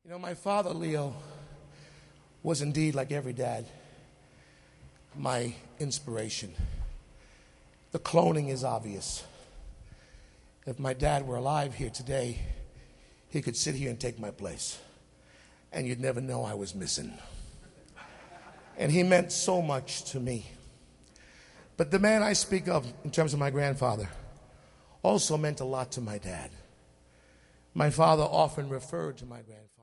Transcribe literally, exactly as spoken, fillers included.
You know, my father, Leo, was indeed, like every dad, my inspiration. The cloning is obvious. If my dad were alive here today, he could sit here and take my place, and you'd never know I was missing. And he meant so much to me. But the man I speak of, in terms of my grandfather, also meant a lot to my dad. My father often referred to my grandfather